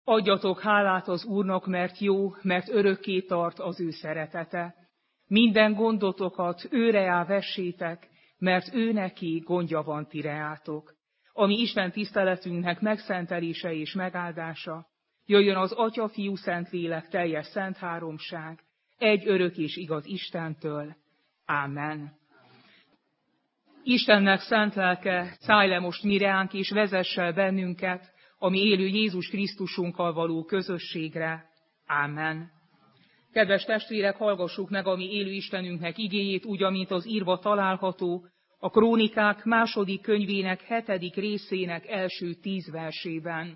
Adjatok hálát az Úrnak, mert jó, mert örökké tart az ő szeretete. Minden gondotokat őreá vessétek, mert ő neki gondja van ti reátok. Ami Isten tiszteletünknek megszentelése és megáldása, jöjjön az Atya, Fiú, Szentlélek teljes szent háromság, egy örök és igaz Istentől. Ámen. Istennek szent lelke, szállj le most mi reánk, és vezess el bennünket a mi élő Jézus Krisztusunkkal való közösségre. Ámen. Kedves testvérek, hallgassuk meg a mi élő Istenünknek igéjét, úgy, amint az írva található a Krónikák 2. könyvének 7. részének első 10 versében.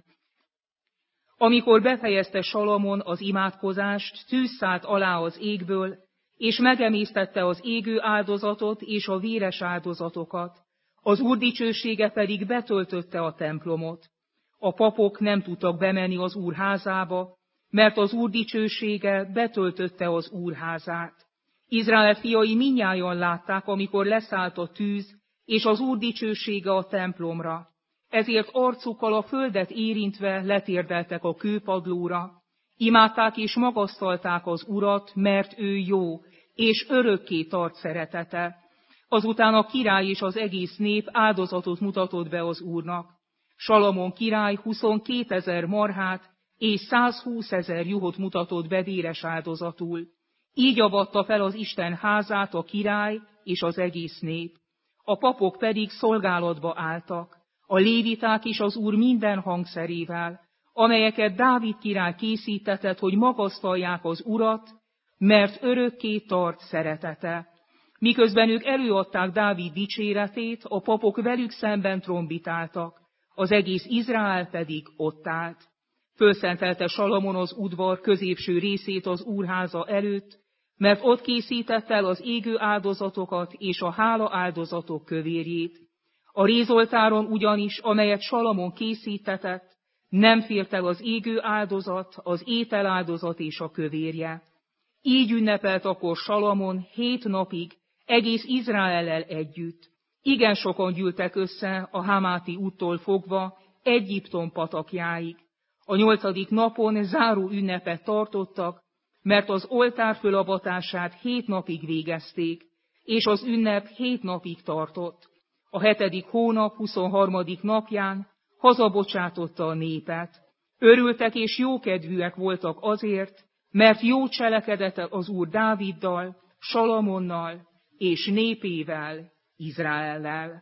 Amikor befejezte Salamon az imádkozást, tűz szállt alá az égből, és megemésztette az égő áldozatot és a véres áldozatokat. Az Úr dicsősége pedig betöltötte a templomot. A papok nem tudtak bemenni az Úr házába, mert az Úr dicsősége betöltötte az Úr házát. Izrael fiai mindnyájan látták, amikor leszállt a tűz, és az Úr dicsősége a templomra. Ezért arcukkal a földet érintve letérdeltek a kőpadlóra. Imádták és magasztalták az Urat, mert ő jó, és örökké tart szeretete. Azután a király és az egész nép áldozatot mutatott be az Úrnak. Salamon király 22 000 marhát és 120 000 juhot mutatott be véres áldozatul. Így avatta fel az Isten házát a király és az egész nép. A papok pedig szolgálatba álltak, a léviták is az Úr minden hangszerével, amelyeket Dávid király készítetett, hogy magasztalják az Urat, mert örökké tart szeretete. Miközben ők előadták Dávid dicséretét, a papok velük szemben trombitáltak, az egész Izrael pedig ott állt. Fölszentelte Salamon az udvar középső részét az úrháza előtt, mert ott készített el az égő áldozatokat és a hála áldozatok kövérjét. A rézoltáron ugyanis, amelyet Salamon készítetett, nem fért el az égő áldozat, az ételáldozat és a kövérje. Így ünnepelt akkor Salamon 7 napig, egész Izraellel együtt. Igen sokan gyűltek össze a Hamáti úttól fogva Egyiptom patakjáig. A 8. napon záró ünnepet tartottak, mert az oltár fölavatását 7 napig végezték, és az ünnep 7 napig tartott. A 7. hónap 23. napján hazabocsátotta a népet. Örültek és jókedvűek voltak azért, mert jó cselekedett az Úr Dáviddal, Salamonnal és népével, Izraellel.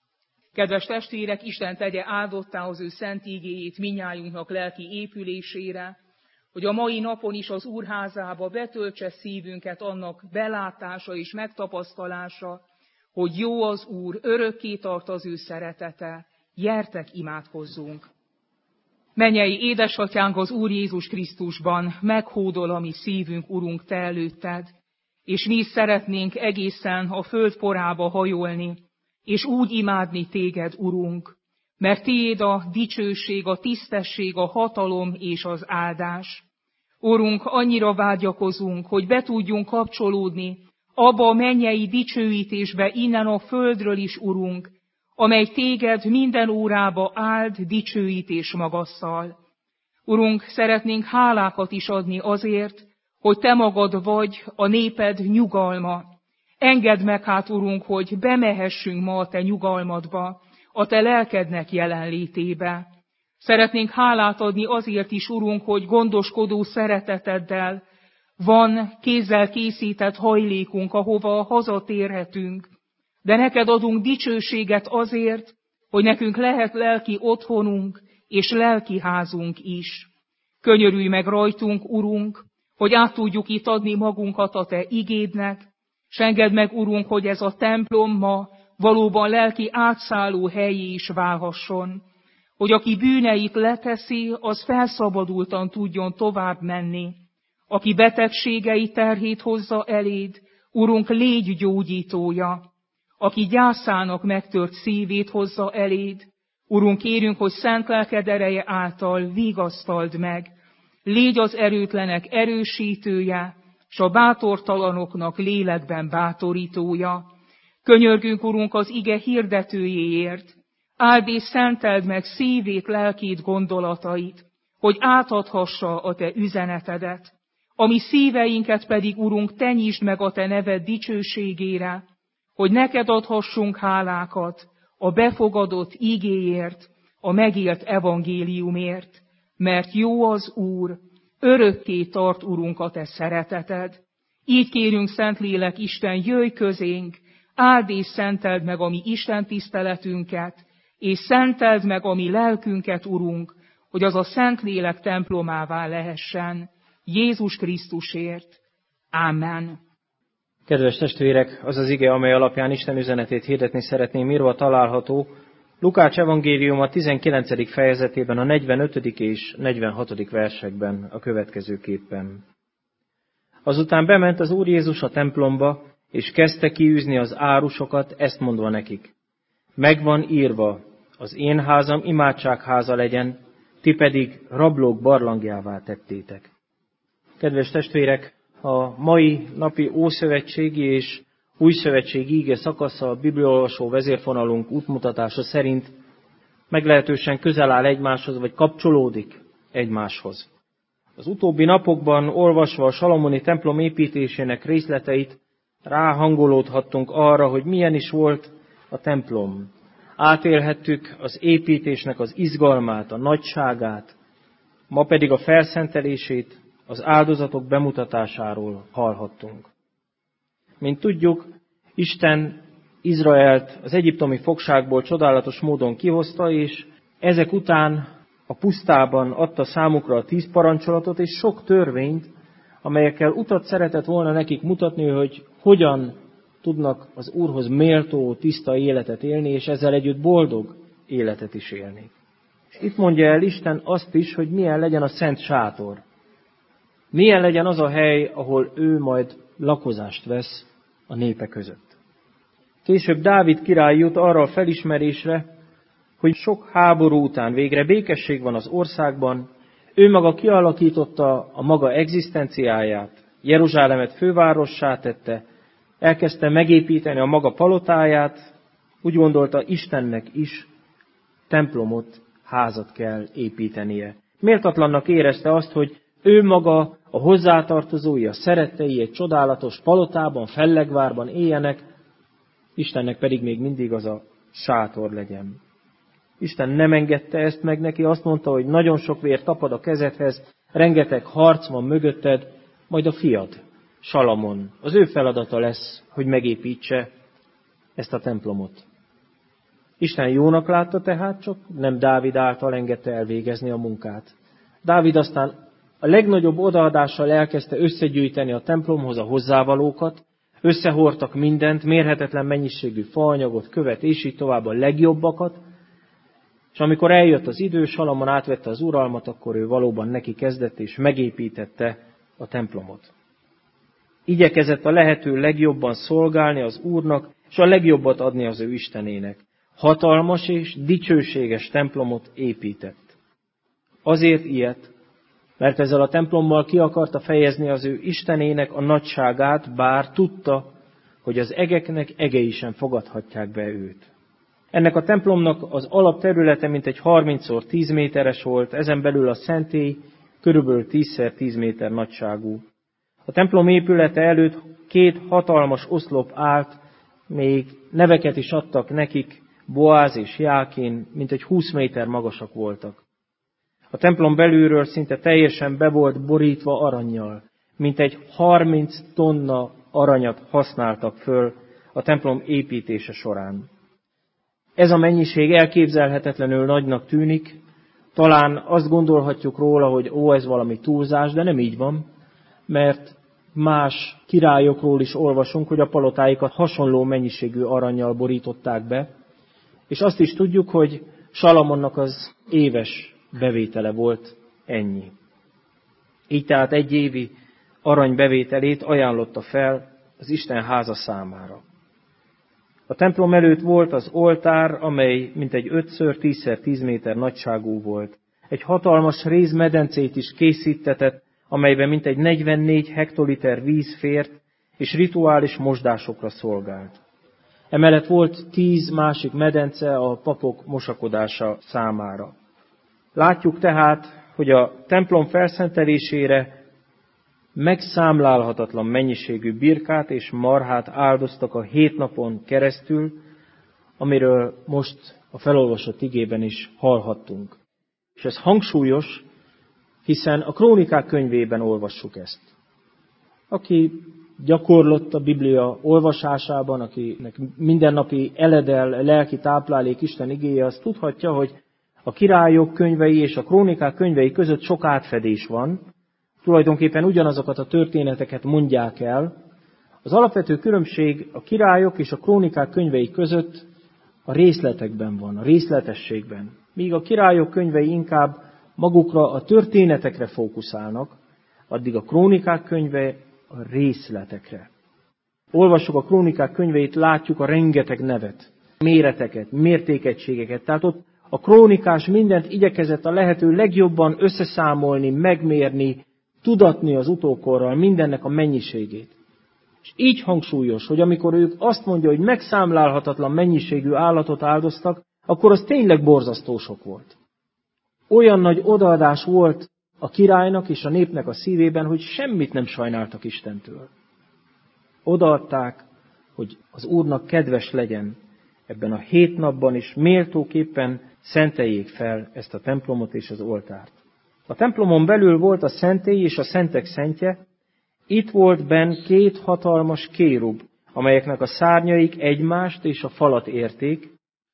Kedves testvérek, Isten tegye áldottá az ő szent igéjét mindnyájunknak lelki épülésére, hogy a mai napon is az Úrházába betöltse szívünket annak belátása és megtapasztalása, hogy jó az Úr, örökké tart az ő szeretete. Gyertek, imádkozzunk! Mennyei édesatyánk, az Úr Jézus Krisztusban, meghódol a mi szívünk, Urunk, te előtted, és mi szeretnénk egészen a föld porába hajolni, és úgy imádni téged, Urunk, mert tiéd a dicsőség, a tisztesség, a hatalom és az áldás. Urunk, annyira vágyakozunk, hogy be tudjunk kapcsolódni abba a mennyei dicsőítésbe innen a földről is, Urunk, amely téged minden órába áld, dicsőít és magasszal. Urunk, szeretnénk hálákat is adni azért, hogy te magad vagy a néped nyugalma. Engedd meg hát, Urunk, hogy bemehessünk ma a te nyugalmadba, a te lelkednek jelenlétébe. Szeretnénk hálát adni azért is, Urunk, hogy gondoskodó szereteteddel van kézzel készített hajlékunk, ahova hazatérhetünk. De neked adunk dicsőséget azért, hogy nekünk lehet lelki otthonunk és lelki házunk is. Könyörülj meg rajtunk, Urunk, hogy át tudjuk itt adni magunkat a te igédnek, s engedd meg, Urunk, hogy ez a templom ma valóban lelki átszálló helyé is válhasson, hogy aki bűneit leteszi, az felszabadultan tudjon tovább menni. Aki betegségei terhét hozza eléd, Urunk, légy gyógyítója. Aki gyászának megtört szívét hozza eléd, Urunk, kérünk, hogy szent lelked ereje által vigasztald meg. Légy az erőtlenek erősítője, s a bátortalanoknak lélekben bátorítója. Könyörgünk, Urunk, az ige hirdetőjéért. Áld és szenteld meg szívét, lelkét, gondolatait, hogy átadhassa a Te üzenetedet, a mi szíveinket pedig, Urunk, te nyisd meg a Te neved dicsőségére, hogy neked adhassunk hálákat a befogadott igéért, a megélt evangéliumért, mert jó az Úr, örökké tart, Urunk, a Te szereteted. Így kérünk, Szentlélek Isten, jöjj közénk, áld és szenteld meg a mi Isten tiszteletünket, és szenteld meg a mi lelkünket, Urunk, hogy az a Szentlélek templomává lehessen, Jézus Krisztusért. Ámen. Kedves testvérek, az az ige, amely alapján Isten üzenetét hirdetni szeretném, írva található Lukács evangéliuma 19. fejezetében, a 45. és 46. versekben a következőképpen. Azután bement az Úr Jézus a templomba, és kezdte kiűzni az árusokat, ezt mondva nekik: megvan írva, az én házam imádságháza legyen, ti pedig rablók barlangjává tettétek. Kedves testvérek, a mai napi ószövetségi és újszövetségi íge szakasza a bibliaolvasó vezérfonalunk útmutatása szerint meglehetősen közel áll egymáshoz, vagy kapcsolódik egymáshoz. Az utóbbi napokban olvasva a salamoni templom építésének részleteit ráhangolódhattunk arra, hogy milyen is volt a templom. Átélhettük az építésnek az izgalmát, a nagyságát, ma pedig a felszentelését, az áldozatok bemutatásáról hallhattunk. Mint tudjuk, Isten Izraelt az egyiptomi fogságból csodálatos módon kihozta, és ezek után a pusztában adta számukra a 10 parancsolatot és sok törvényt, amelyekkel utat szeretett volna nekik mutatni, hogy hogyan tudnak az Úrhoz méltó, tiszta életet élni, és ezzel együtt boldog életet is élni. És itt mondja el Isten azt is, hogy milyen legyen a szent sátor. Milyen legyen az a hely, ahol ő majd lakozást vesz a népe között. Később Dávid király jut arra a felismerésre, hogy sok háború után végre békesség van az országban, ő maga kialakította a maga egzisztenciáját, Jeruzsálemet fővárossá tette, elkezdte megépíteni a maga palotáját, úgy gondolta, Istennek is templomot, házat kell építenie. Méltatlannak érezte azt, hogy ő maga, a hozzátartozói, a szerettei egy csodálatos palotában, fellegvárban éljenek, Istennek pedig még mindig az a sátor legyen. Isten nem engedte ezt meg neki, azt mondta, hogy nagyon sok vér tapad a kezedhez, rengeteg harc van mögötted, majd a fiad, Salamon. Az ő feladata lesz, hogy megépítse ezt a templomot. Isten jónak látta tehát, csak nem Dávid által engedte elvégezni a munkát. Dávid aztán a legnagyobb odaadással elkezdte összegyűjteni a templomhoz a hozzávalókat, összehordtak mindent, mérhetetlen mennyiségű faanyagot, követ, és így tovább a legjobbakat, és amikor eljött az idő, Salamon átvette az uralmat, akkor ő valóban neki kezdett, és megépítette a templomot. Igyekezett a lehető legjobban szolgálni az Úrnak, és a legjobbat adni az ő Istenének. Hatalmas és dicsőséges templomot épített. Azért ilyet, mert ezzel a templommal ki akarta fejezni az ő Istenének a nagyságát, bár tudta, hogy az egeknek egei sem fogadhatják be őt. Ennek a templomnak az alapterülete mintegy 30x10 méteres volt, ezen belül a szentély körülbelül 10x10 méter nagyságú. A templom épülete előtt 2 hatalmas oszlop állt, még neveket is adtak nekik, Boáz és Jákin, mintegy 20 méter magasak voltak. A templom belülről szinte teljesen be volt borítva arannyal, mintegy 30 tonna aranyat használtak föl a templom építése során. Ez a mennyiség elképzelhetetlenül nagynak tűnik, talán azt gondolhatjuk róla, hogy ez valami túlzás, de nem így van, mert más királyokról is olvasunk, hogy a palotáikat hasonló mennyiségű arannyal borították be, és azt is tudjuk, hogy Salamonnak az éves bevétele volt ennyi. Így tehát egy évi aranybevételét ajánlotta fel az Isten háza számára. A templom előtt volt az oltár, amely mintegy 5x10x10 méter nagyságú volt. Egy hatalmas rézmedencét is készítetett, amelyben mintegy 44 hektoliter víz fért, és rituális mosdásokra szolgált. Emellett volt 10 másik medence a papok mosakodása számára. Látjuk tehát, hogy a templom felszentelésére megszámlálhatatlan mennyiségű birkát és marhát áldoztak a 7 napon keresztül, amiről most a felolvasott igében is hallhattunk. És ez hangsúlyos, hiszen a Krónikák könyvében olvassuk ezt. Aki gyakorlott a Biblia olvasásában, akinek mindennapi eledel, lelki táplálék Isten igéje, az tudhatja, hogy a Királyok könyvei és a Krónikák könyvei között sok átfedés van. Tulajdonképpen ugyanazokat a történeteket mondják el. Az alapvető különbség a Királyok és a Krónikák könyvei között a részletekben van, a részletességben. Míg a Királyok könyvei inkább magukra a történetekre fókuszálnak, addig a Krónikák könyve a részletekre. Olvassuk a Krónikák könyveit, látjuk a rengeteg nevet, méreteket, mértékegységeket. Tehát ott a krónikás mindent igyekezett a lehető legjobban összeszámolni, megmérni, tudatni az utókorral mindennek a mennyiségét. És így hangsúlyos, hogy amikor ők azt mondja, hogy megszámlálhatatlan mennyiségű állatot áldoztak, akkor az tényleg borzasztó sok volt. Olyan nagy odaadás volt a királynak és a népnek a szívében, hogy semmit nem sajnáltak Istentől. Odaadták, hogy az Úrnak kedves legyen ebben a 7 napban is, méltóképpen szenteljék fel ezt a templomot és az oltárt. A templomon belül volt a szentély és a szentek szentje, itt volt benn 2 hatalmas kérub, amelyeknek a szárnyaik egymást és a falat érték,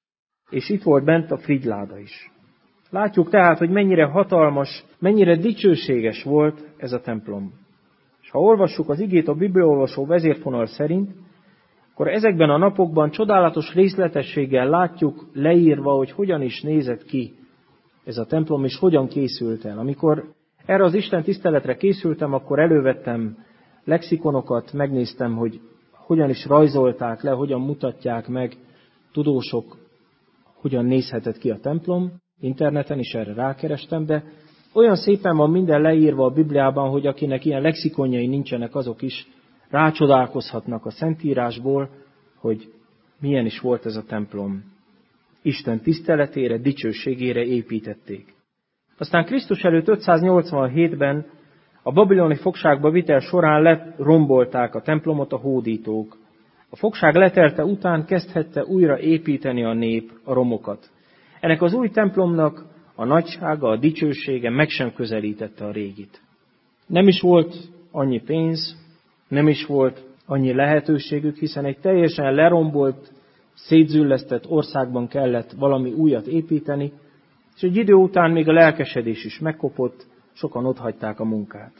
és itt volt bent a frigyláda is. Látjuk tehát, hogy mennyire hatalmas, mennyire dicsőséges volt ez a templom. És ha olvassuk az igét a bibliaolvasó vezérfonal szerint, akkor ezekben a napokban csodálatos részletességgel látjuk leírva, hogy hogyan is nézett ki ez a templom, és hogyan készült el. Amikor erre az Isten tiszteletre készültem, akkor elővettem lexikonokat, megnéztem, hogy hogyan is rajzolták le, hogyan mutatják meg tudósok, hogyan nézhetett ki a templom. Interneten is erre rákerestem, de olyan szépen van minden leírva a Bibliában, hogy akinek ilyen lexikonjai nincsenek, azok is rácsodálkozhatnak a Szentírásból, hogy milyen is volt ez a templom. Isten tiszteletére, dicsőségére építették. Aztán Krisztus előtt 587-ben a babiloni fogságba vitel során lerombolták a templomot a hódítók. A fogság letelte után kezdhette újra építeni a nép a romokat. Ennek az új templomnak a nagysága, a dicsősége meg sem közelítette a régit. Nem is volt annyi pénz, nem is volt annyi lehetőségük, hiszen egy teljesen lerombolt, szétzüllesztett országban kellett valami újat építeni, és egy idő után még a lelkesedés is megkopott, sokan otthagyták a munkát.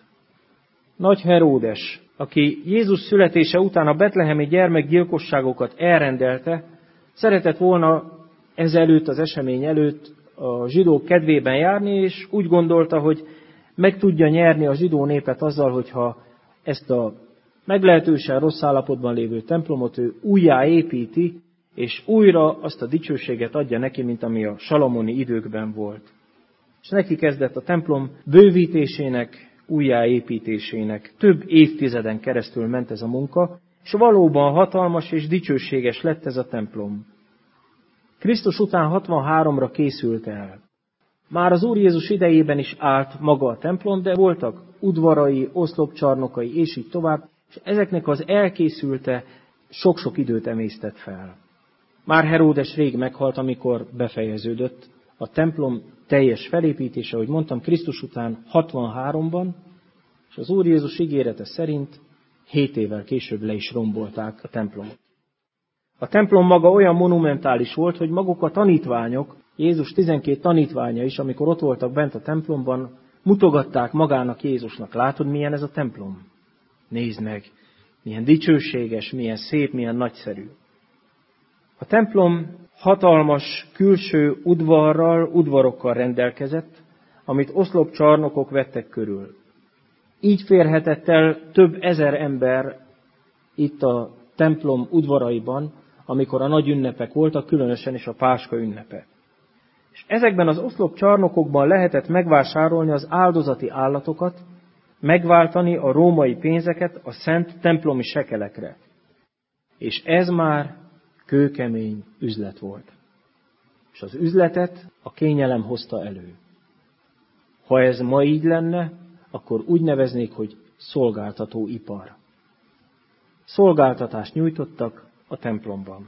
Nagy Heródes, aki Jézus születése után a betlehemi gyermekgyilkosságokat elrendelte, szeretett volna ezelőtt, az esemény előtt a zsidók kedvében járni, és úgy gondolta, hogy meg tudja nyerni a zsidó népet azzal, hogyha ezt a meglehetősen rossz állapotban lévő templomot ő újjáépíti, és újra azt a dicsőséget adja neki, mint ami a salamoni időkben volt. És neki kezdett a templom bővítésének, újjáépítésének. Több évtizeden keresztül ment ez a munka, és valóban hatalmas és dicsőséges lett ez a templom. Krisztus után 63-ra készült el. Már az Úr Jézus idejében is állt maga a templom, de voltak udvarai, oszlopcsarnokai, és így tovább, és ezeknek az elkészülte sok-sok időt emésztett fel. Már Heródes rég meghalt, amikor befejeződött a templom teljes felépítése, ahogy mondtam, Krisztus után 63-ban, és az Úr Jézus ígérete szerint 7 évvel később le is rombolták a templomot. A templom maga olyan monumentális volt, hogy maguk a tanítványok, Jézus 12 tanítványa is, amikor ott voltak bent a templomban, mutogatták magának Jézusnak. Látod, milyen ez a templom? Nézd meg, milyen dicsőséges, milyen szép, milyen nagyszerű. A templom hatalmas külső udvarral, udvarokkal rendelkezett, amit oszlopcsarnokok vettek körül. Így férhetett el több ezer ember itt a templom udvaraiban, amikor a nagy ünnepek voltak, különösen is a Páska ünnepe. És ezekben az oszlopcsarnokokban lehetett megvásárolni az áldozati állatokat, megváltani a római pénzeket a szent templomi sekelekre. És ez már kőkemény üzlet volt. És az üzletet a kényelem hozta elő. Ha ez ma így lenne, akkor úgy neveznék, hogy szolgáltatóipar. Szolgáltatást nyújtottak a templomban.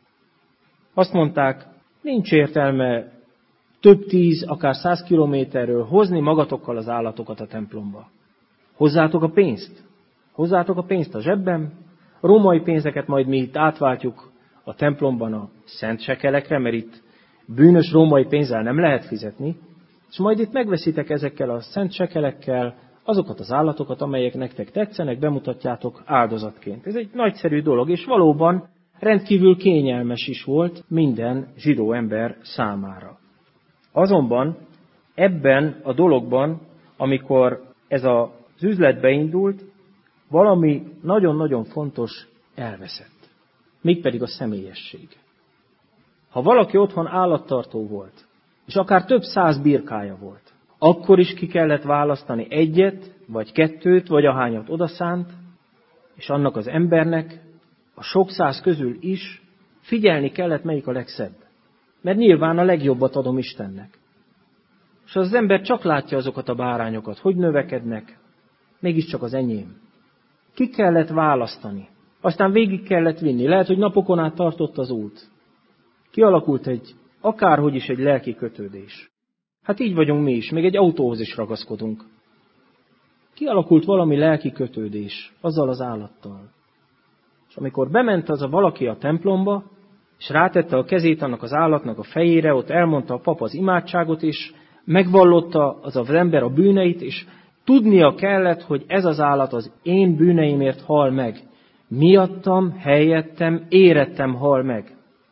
Azt mondták, nincs értelme több 10, akár 100 kilométerről hozni magatokkal az állatokat a templomba. Hozzátok a pénzt. Hozzátok a pénzt a zsebben. A római pénzeket majd mi itt átváltjuk a templomban a szent sekelekre, mert itt bűnös római pénzzel nem lehet fizetni, és majd itt megveszitek ezekkel a szent sekelekkel azokat az állatokat, amelyek nektek tetszenek, bemutatjátok áldozatként. Ez egy nagyszerű dolog, és valóban rendkívül kényelmes is volt minden zsidó ember számára. Azonban ebben a dologban, amikor ez az üzlet beindult, valami nagyon-nagyon fontos elveszett. Mégpedig a személyesség. Ha valaki otthon állattartó volt, és akár több 100 birkája volt, akkor is ki kellett választani egyet, vagy kettőt, vagy ahányat odaszánt, és annak az embernek a sok 100 közül is figyelni kellett, melyik a legszebb. Mert nyilván a legjobbat adom Istennek. És az ember csak látja azokat a bárányokat, hogy növekednek, mégiscsak az enyém. Ki kellett választani. Aztán végig kellett vinni. Lehet, hogy napokon át tartott az út. Kialakult akárhogy is egy lelki kötődés. Hát így vagyunk mi is, még egy autóhoz is ragaszkodunk. Kialakult valami lelki kötődés azzal az állattal. És amikor bement az a valaki a templomba, és rátette a kezét annak az állatnak a fejére, ott elmondta a pap az imádságot, és megvallotta az ember a bűneit, és tudnia kellett, hogy ez az állat az én bűneimért hal meg. Miattam, helyettem, érettem hal meg.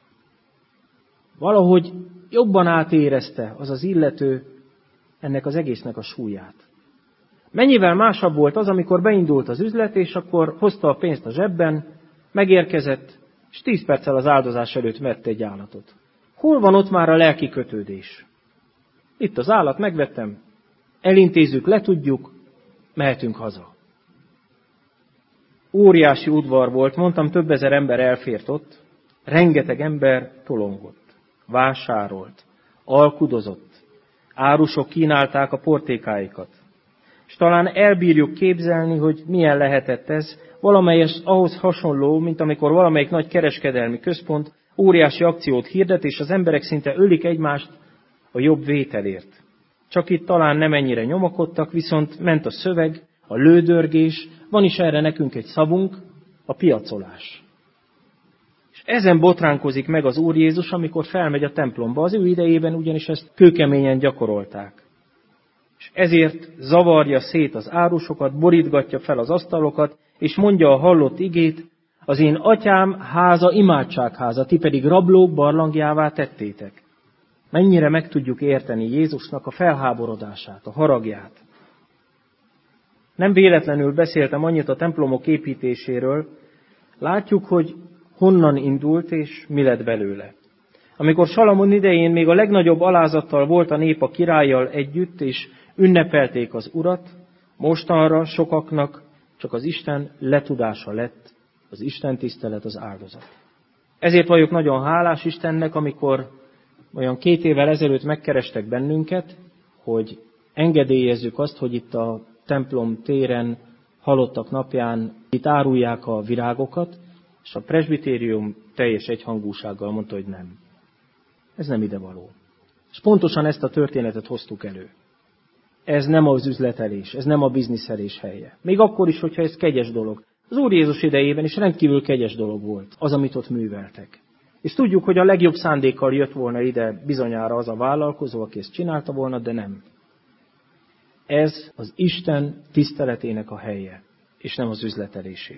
Valahogy jobban átérezte az illető ennek az egésznek a súlyát. Mennyivel másabb volt az, amikor beindult az üzlet, és akkor hozta a pénzt a zsebben, megérkezett, és 10 perccel az áldozás előtt vette egy állatot. Hol van ott már a lelki kötődés? Itt az állat, megvettem, elintézzük, letudjuk, mehetünk haza. Óriási udvar volt, mondtam, több ezer ember elfért ott, rengeteg ember tolongott, vásárolt, alkudozott, árusok kínálták a portékáikat. És talán elbírjuk képzelni, hogy milyen lehetett ez, valamelyes ahhoz hasonló, mint amikor valamelyik nagy kereskedelmi központ óriási akciót hirdet, és az emberek szinte ölik egymást a jobb vételért. Csak itt talán nem ennyire nyomakodtak, viszont ment a szöveg, a lődörgés, van is erre nekünk egy szavunk, a piacolás. És ezen botránkozik meg az Úr Jézus, amikor felmegy a templomba. Az ő idejében ugyanis ezt kőkeményen gyakorolták. És ezért zavarja szét az árusokat, borítgatja fel az asztalokat, és mondja a hallott igét, az én atyám háza imádságháza, ti pedig rablók barlangjává tettétek. Mennyire meg tudjuk érteni Jézusnak a felháborodását, a haragját. Nem véletlenül beszéltem annyit a templomok építéséről, látjuk, hogy honnan indult és mi lett belőle. Amikor Salamon idején még a legnagyobb alázattal volt a nép a királlyal együtt, és ünnepelték az Urat, mostanra sokaknak csak az Isten letudása lett, az Isten tisztelet, az áldozat. Ezért vagyok nagyon hálás Istennek, amikor olyan 2 évvel ezelőtt megkerestek bennünket, hogy engedélyezzük azt, hogy itt a templom téren halottak napján itt árulják a virágokat, és a presbitérium teljes egyhangúsággal mondta, hogy nem. Ez nem idevaló. És pontosan ezt a történetet hoztuk elő. Ez nem az üzletelés, ez nem a bizniszelés helye. Még akkor is, hogyha ez kegyes dolog. Az Úr Jézus idejében is rendkívül kegyes dolog volt az, amit ott műveltek. És tudjuk, hogy a legjobb szándékkal jött volna ide bizonyára az a vállalkozó, aki ezt csinálta volna, de nem. Ez az Isten tiszteletének a helye, és nem az üzletelésé.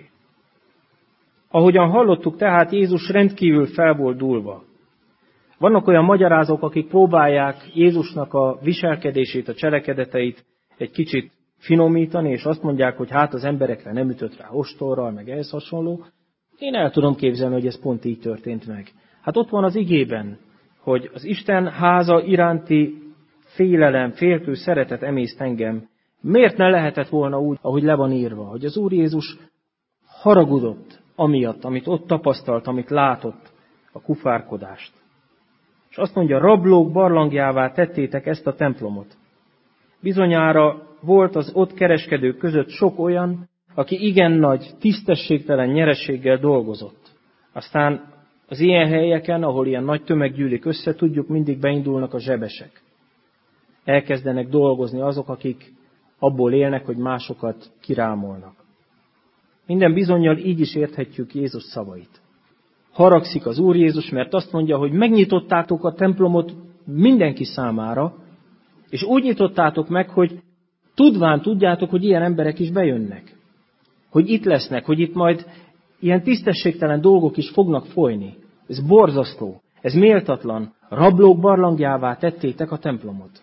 Ahogyan hallottuk, tehát Jézus rendkívül fel volt dúlva. Vannak olyan magyarázók, akik próbálják Jézusnak a viselkedését, a cselekedeteit egy kicsit finomítani, és azt mondják, hogy hát az emberekre nem ütött rá ostorral, meg ehhez hasonló. Én el tudom képzelni, hogy ez pont így történt meg. Hát ott van az igében, hogy az Isten háza iránti félelem, féltő szeretet emészt engem. Miért ne lehetett volna úgy, ahogy le van írva, hogy az Úr Jézus haragudott amiatt, amit ott tapasztalt, amit látott, a kufárkodást. És azt mondja, rablók barlangjává tettétek ezt a templomot. Bizonyára volt az ott kereskedők között sok olyan, aki igen nagy, tisztességtelen nyereséggel dolgozott. Aztán az ilyen helyeken, ahol ilyen nagy tömeg gyűlik össze, tudjuk, mindig beindulnak a zsebesek. Elkezdenek dolgozni azok, akik abból élnek, hogy másokat kirámolnak. Minden bizonnyal így is érthetjük Jézus szavait. Haragszik az Úr Jézus, mert azt mondja, hogy megnyitottátok a templomot mindenki számára, és úgy nyitottátok meg, hogy tudjátok, hogy ilyen emberek is bejönnek. Hogy itt lesznek, hogy itt majd ilyen tisztességtelen dolgok is fognak folyni. Ez borzasztó, ez méltatlan. Rablók barlangjává tettétek a templomot.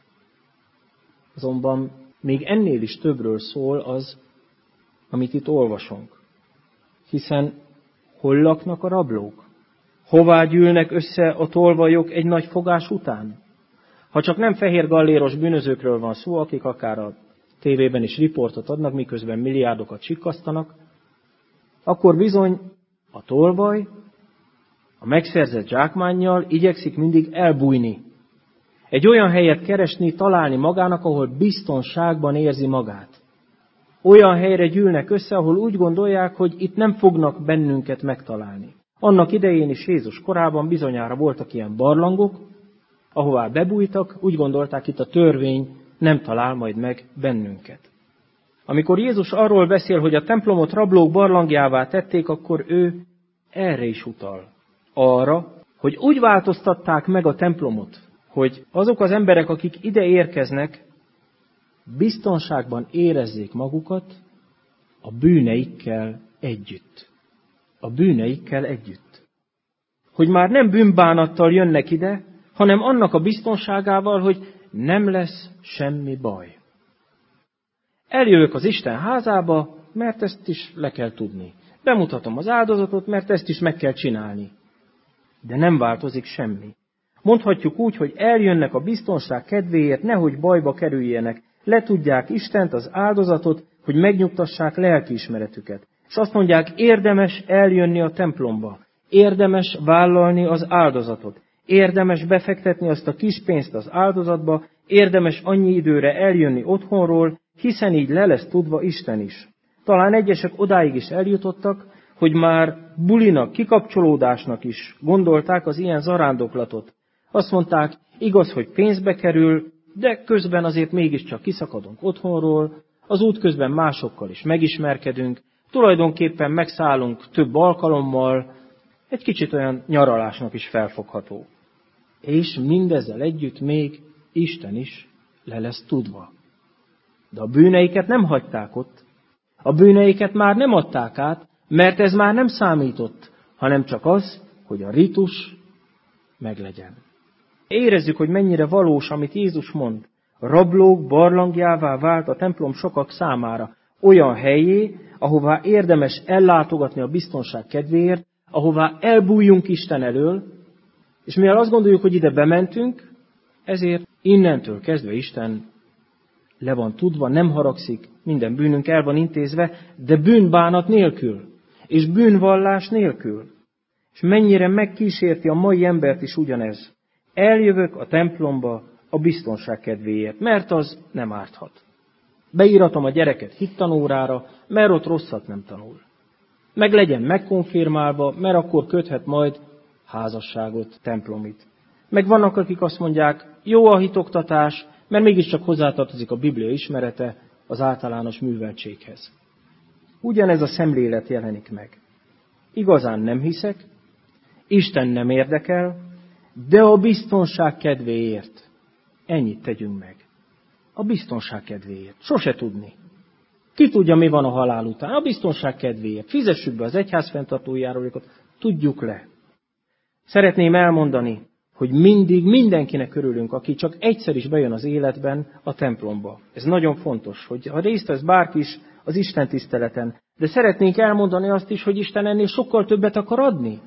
Azonban még ennél is többről szól az, amit itt olvasunk. Hiszen hol laknak a rablók? Hová gyűlnek össze a tolvajok egy nagy fogás után? Ha csak nem fehér galléros bűnözőkről van szó, akik akár a tévében is riportot adnak, miközben milliárdokat sikkasztanak, akkor bizony a tolvaj a megszerzett zsákmánnyal igyekszik mindig elbújni. Egy olyan helyet keresni, találni magának, ahol biztonságban érzi magát. Olyan helyre gyűlnek össze, ahol úgy gondolják, hogy itt nem fognak bennünket megtalálni. Annak idején is Jézus korában bizonyára voltak ilyen barlangok, ahová bebújtak, úgy gondolták, itt a törvény nem talál majd meg bennünket. Amikor Jézus arról beszél, hogy a templomot rablók barlangjává tették, akkor ő erre is utal. Arra, hogy úgy változtatták meg a templomot, hogy azok az emberek, akik ide érkeznek, biztonságban érezzék magukat a bűneikkel együtt. A bűneikkel együtt. Hogy már nem bűnbánattal jönnek ide, hanem annak a biztonságával, hogy nem lesz semmi baj. Eljövök az Isten házába, mert ezt is le kell tudni. Bemutatom az áldozatot, mert ezt is meg kell csinálni. De nem változik semmi. Mondhatjuk úgy, hogy eljönnek a biztonság kedvéért, nehogy bajba kerüljenek. Letudják Istent, az áldozatot, hogy megnyugtassák lelkiismeretüket. És azt mondják, érdemes eljönni a templomba. Érdemes vállalni az áldozatot. Érdemes befektetni azt a kis pénzt az áldozatba, érdemes annyi időre eljönni otthonról, hiszen így le lesz tudva Isten is. Talán egyesek odáig is eljutottak, hogy már bulinak, kikapcsolódásnak is gondolták az ilyen zarándoklatot. Azt mondták, igaz, hogy pénzbe kerül, de közben azért mégiscsak kiszakadunk otthonról, az út közben másokkal is megismerkedünk, tulajdonképpen megszállunk több alkalommal, egy kicsit olyan nyaralásnak is felfogható. És mindezzel együtt még Isten is le lesz tudva. De a bűneiket nem hagyták ott, a bűneiket már nem adták át, mert ez már nem számított, hanem csak az, hogy a ritus meglegyen. Érezzük, hogy mennyire valós, amit Jézus mond. A rablók barlangjává vált a templom sokak számára, olyan helyé, ahová érdemes ellátogatni a biztonság kedvéért, ahová elbújjunk Isten elől, és mivel azt gondoljuk, hogy ide bementünk, ezért innentől kezdve Isten le van tudva, nem haragszik, minden bűnünk el van intézve, de bűnbánat nélkül, és bűnvallás nélkül. És mennyire megkísérti a mai embert is ugyanez. Eljövök a templomba a biztonság kedvéért, mert az nem árthat. Beíratom a gyereket hittanórára, mert ott rosszat nem tanul. Meg legyen megkonfirmálva, mert akkor köthet majd házasságot, templomit. Meg vannak, akik azt mondják, jó a hitoktatás, mert mégiscsak hozzátartozik a Biblia ismerete az általános műveltséghez. Ugyanez a szemlélet jelenik meg. Igazán nem hiszek, Isten nem érdekel, de a biztonság kedvéért ennyit tegyünk meg. A biztonság kedvéért. Sose tudni. Ki tudja, mi van a halál után? A biztonság kedvéért. Fizessük be az egyház fenntartó járulékot, tudjuk le. Szeretném elmondani, hogy mindig mindenkinek örülünk, aki csak egyszer is bejön az életben a templomba. Ez nagyon fontos, hogy ha részt vesz bárki is az Isten tiszteleten. De szeretnénk elmondani azt is, hogy Isten ennél sokkal többet akar adni.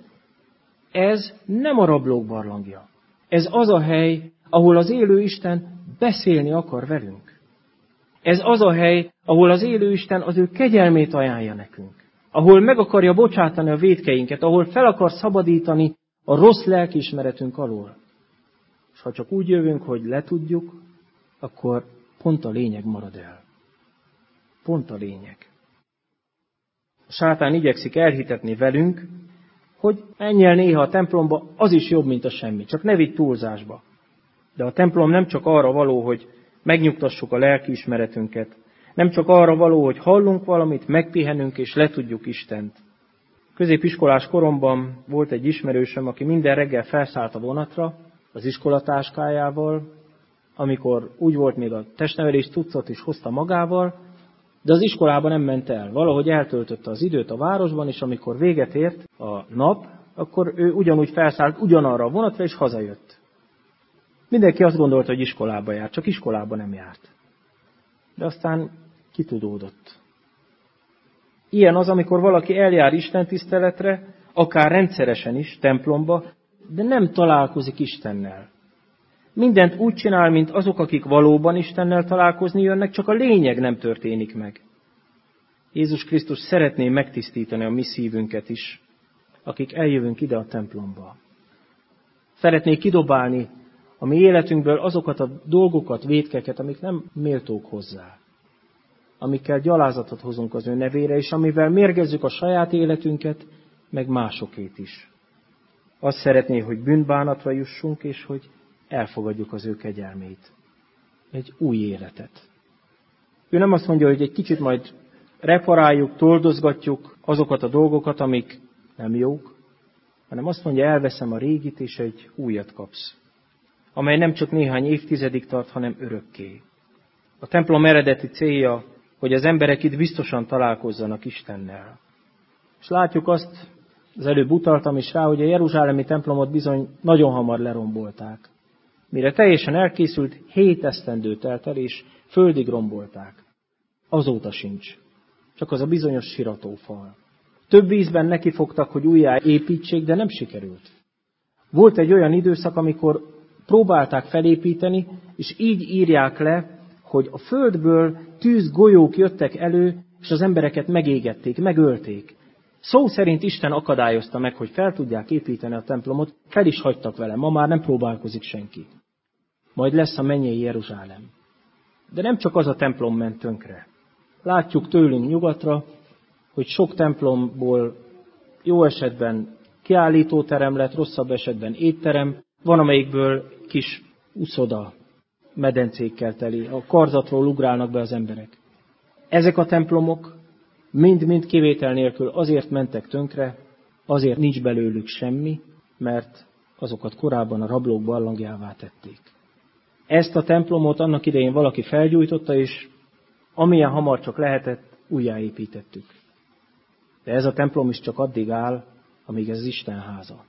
Ez nem a rablók barlangja. Ez az a hely, ahol az élő Isten beszélni akar velünk. Ez az a hely, ahol az élő Isten az ő kegyelmét ajánlja nekünk. Ahol meg akarja bocsátani a vétkeinket, ahol fel akar szabadítani a rossz lelkiismeretünk alól. És ha csak úgy jövünk, hogy letudjuk, akkor Pont a lényeg marad el. Pont a lényeg. A sátán igyekszik elhitetni velünk, hogy menj el néha a templomba, az is jobb, mint a semmi. Csak ne vigy túlzásba. De a templom nem csak arra való, hogy megnyugtassuk a lelkiismeretünket, nem csak arra való, hogy hallunk valamit, megpihenünk és letudjuk Istent. Középiskolás koromban volt egy ismerősöm, aki minden reggel felszállt a vonatra, az iskolatáskájával, amikor úgy volt, még a testnevelés cuccot is hozta magával, de az iskolába nem ment el. Valahogy eltöltötte az időt a városban, és amikor véget ért a nap, akkor ő ugyanúgy felszállt ugyanarra a vonatra, és hazajött. Mindenki azt gondolta, hogy iskolába járt, csak iskolába nem járt. De aztán kitudódott. Ilyen az, amikor valaki eljár istentiszteletre, akár rendszeresen is, templomba, de nem találkozik Istennel. Mindent úgy csinál, mint azok, akik valóban Istennel találkozni jönnek, csak a lényeg nem történik meg. Jézus Krisztus szeretné megtisztítani a mi szívünket is, akik eljövünk ide a templomba. Szeretné kidobálni a mi életünkből azokat a dolgokat, vétkeket, amik nem méltók hozzá. Amikkel gyalázatot hozunk az ő nevére, és amivel mérgezzük a saját életünket, meg másokét is. Azt szeretné, hogy bűnbánatra jussunk, és hogy elfogadjuk az ő kegyelmét. Egy új életet. Ő nem azt mondja, hogy egy kicsit majd reparáljuk, toldozgatjuk azokat a dolgokat, amik nem jók, hanem azt mondja, elveszem a régit, és egy újat kapsz, amely nem csak néhány évtizedig tart, hanem örökké. A templom eredeti célja, hogy az emberek itt biztosan találkozzanak Istennel. És látjuk azt, az előbb utaltam is rá, hogy a jeruzsálemi templomot bizony nagyon hamar lerombolták. Mire teljesen elkészült, 7 esztendő telt el, és földig rombolták. Azóta sincs. Csak az a bizonyos siratófal. Több ízben nekifogtak, hogy újjá építsék, de nem sikerült. Volt egy olyan időszak, amikor próbálták felépíteni, és így írják le, hogy a földből tűzgolyók jöttek elő, és az embereket megégették, megölték. Szó szerint Isten akadályozta meg, hogy fel tudják építeni a templomot, fel is hagytak vele, ma már nem próbálkozik senki. Majd lesz a mennyei Jeruzsálem. De nem csak az a templom ment tönkre. Látjuk tőlünk nyugatra, hogy sok templomból jó esetben kiállítóterem lett, rosszabb esetben étterem, van amelyikből kis uszoda, medencékkel teli, a karzatról ugrálnak be az emberek. Ezek a templomok mind-mind kivétel nélkül azért mentek tönkre, azért nincs belőlük semmi, mert azokat korábban a rablók barlangjává tették. Ezt a templomot annak idején valaki felgyújtotta, és amilyen hamar csak lehetett, újjáépítettük. De ez a templom is csak addig áll, amíg ez az Isten háza.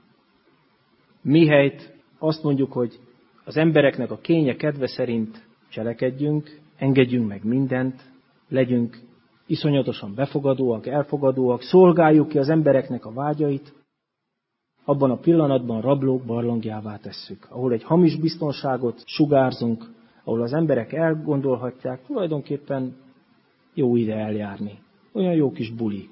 Mihelyt azt mondjuk, hogy az embereknek a kénye kedve szerint cselekedjünk, engedjünk meg mindent, legyünk iszonyatosan befogadóak, elfogadóak, szolgáljuk ki az embereknek a vágyait, abban a pillanatban rablók barlangjává tesszük, ahol egy hamis biztonságot sugárzunk, ahol az emberek elgondolhatják, tulajdonképpen jó ide eljárni. Olyan jó kis buli.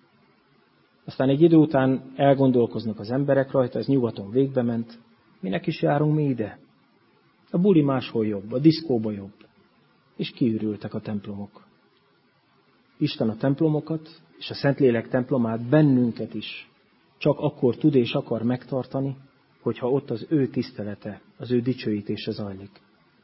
Aztán egy idő után elgondolkoznak az emberek rajta, ez nyugaton végbe ment. Minek is járunk mi ide? A buli máshol jobb, a diszkóba jobb. És kiürültek a templomok. Isten a templomokat és a Szentlélek templomát, bennünket is csak akkor tud és akar megtartani, hogyha ott az ő tisztelete, az ő dicsőítése zajlik.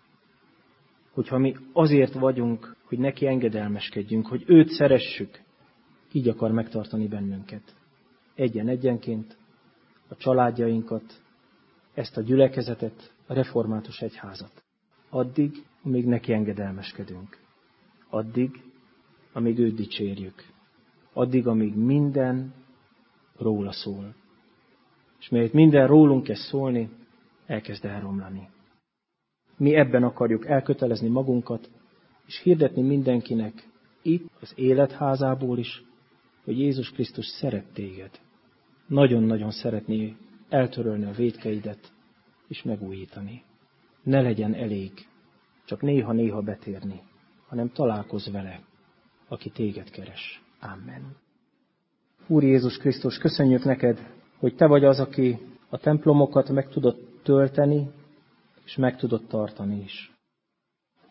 Hogyha mi azért vagyunk, hogy neki engedelmeskedjünk, hogy őt szeressük, így akar megtartani bennünket. Egyen-egyenként, a családjainkat, ezt a gyülekezetet, a református egyházat. Addig, amíg neki engedelmeskedünk. Addig, amíg őt dicsérjük. Addig, amíg minden róla szól. És mielőtt minden rólunk kezd szólni, elkezd elromlani. Mi ebben akarjuk elkötelezni magunkat, és hirdetni mindenkinek, itt az életházából is, hogy Jézus Krisztus szeret téged. Nagyon-nagyon szeretné eltörölni a vétkeidet, és megújítani. Ne legyen elég csak néha-néha betérni, hanem találkozz vele, aki téged keres. Amen. Úr Jézus Krisztus, köszönjük neked, hogy te vagy az, aki a templomokat meg tudod tölteni, és meg tudod tartani is.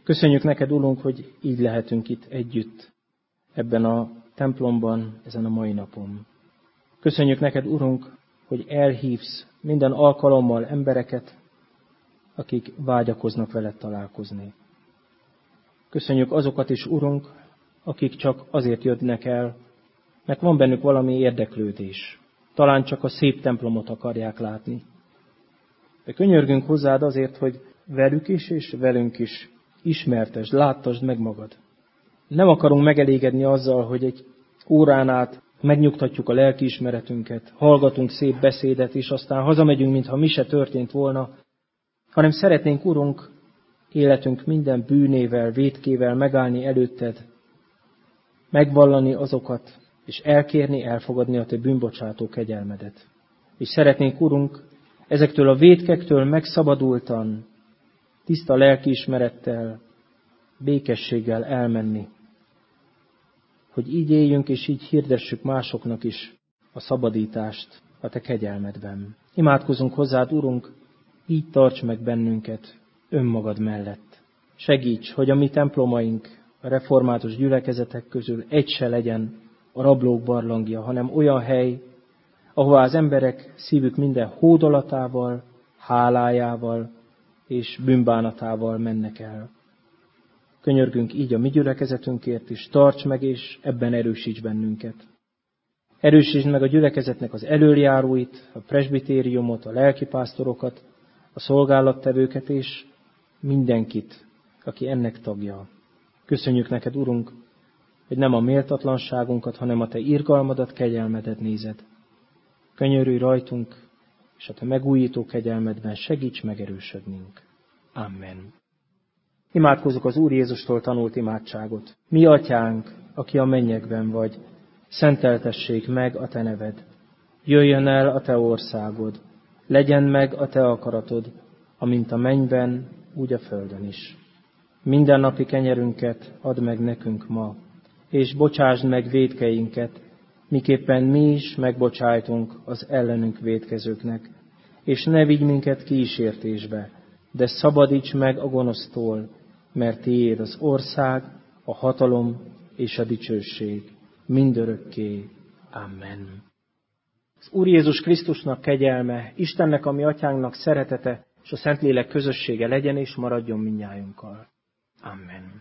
Köszönjük neked, Urunk, hogy így lehetünk itt együtt, ebben a templomban, ezen a mai napon. Köszönjük neked, Urunk, hogy elhívsz minden alkalommal embereket, akik vágyakoznak veled találkozni. Köszönjük azokat is, Urunk, akik csak azért jönnek el, mert van bennük valami érdeklődés. Talán csak a szép templomot akarják látni. De könyörgünk hozzád azért, hogy velük is és velünk is ismertesd, láttasd meg magad. Nem akarunk megelégedni azzal, hogy egy órán át megnyugtatjuk a lelkiismeretünket, hallgatunk szép beszédet, és aztán hazamegyünk, mintha mi se történt volna, hanem szeretnénk, Urunk, életünk minden bűnével, vétkével megállni előtted, megvallani azokat, és elkérni, elfogadni a te bűnbocsátó kegyelmedet. És szeretnénk, Urunk, ezektől a vétkektől megszabadultan, tiszta lelkiismerettel, békességgel elmenni, hogy így éljünk, és így hirdessük másoknak is a szabadítást a te kegyelmedben. Imádkozunk hozzád, Urunk, így tarts meg bennünket önmagad mellett. Segíts, hogy a mi templomaink, a református gyülekezetek közül egy se legyen a rablók barlangja, hanem olyan hely, ahová az emberek szívük minden hódolatával, hálájával és bűnbánatával mennek el. Könyörgünk így a mi gyülekezetünkért is, tarts meg és ebben erősíts bennünket. Erősítsd meg a gyülekezetnek az elöljáróit, a presbitériumot, a lelkipásztorokat, a szolgálattevőket és mindenkit, aki ennek tagja. Köszönjük neked, Urunk, hogy nem a méltatlanságunkat, hanem a te irgalmadat, kegyelmedet nézed. Könyörülj rajtunk, és a te megújító kegyelmedben segíts megerősödnünk. Amen. Imádkozzuk az Úr Jézustól tanult imádságot. Mi atyánk, aki a mennyekben vagy, szenteltessék meg a te neved. Jöjjön el a te országod, legyen meg a te akaratod, amint a mennyben, úgy a földön is. Mindennapi kenyerünket add meg nekünk ma, és bocsásd meg vétkeinket, miképpen mi is megbocsájtunk az ellenünk vétkezőknek, és ne vigy minket kísértésbe, de szabadíts meg a gonosztól, mert tiéd az ország, a hatalom és a dicsőség mindörökké. Amen. Az Úr Jézus Krisztusnak kegyelme, Istennek, a mi atyánknak szeretete, és a Szentlélek közössége legyen és maradjon mindnyájunkkal. Amen.